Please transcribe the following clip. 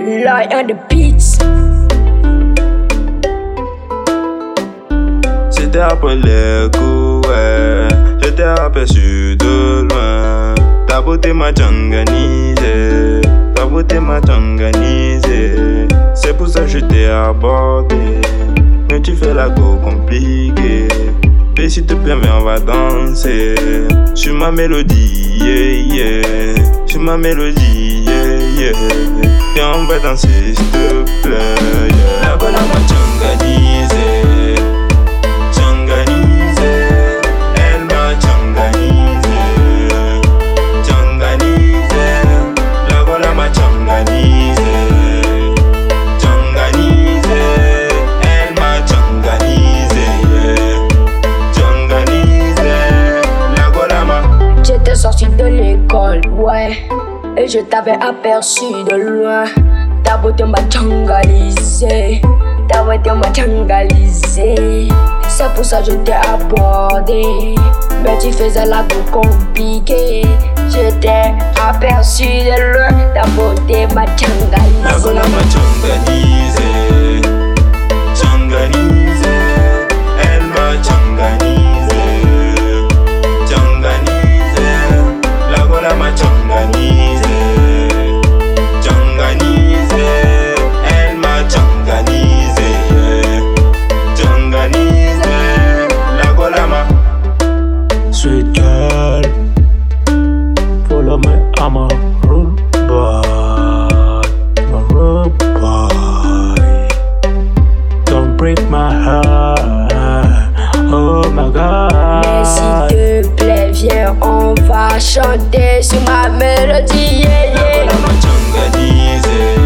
Light on the beats. J'étais après l'écho, ouais. Je t'ai aperçu de loin. Ta beauté m'a organisé. Ta beauté m'a organisé. C'est pour ça que je t'ai abordé. Mais tu fais la go compliquée. Et s'il te plaît, on va danser. Sur ma mélodie, yeah, yeah. Sur ma mélodie, yeah, yeah. Et on va danser, s'il te plaît, yeah. La bonne m'a organisé. J'étais sorti de l'école, ouais, et je t'avais aperçu de loin. Ta beauté m'a tchangalisé, ta beauté m'a tchangalisé. C'est pour ça que je t'ai abordé, mais tu faisais la go compliquée. Je t'ai aperçu de loin, ta beauté m'a tchangalisé. La go m'a tchangalisé, tchangalisé, elle m'a tchangalisé. Sweet girl, follow me, I'm a rude boy, don't break my heart, oh my God. Mais s'il te plaît, viens, on va chanter sur ma mélodie, yeah, yeah. La m'a tchangalisé.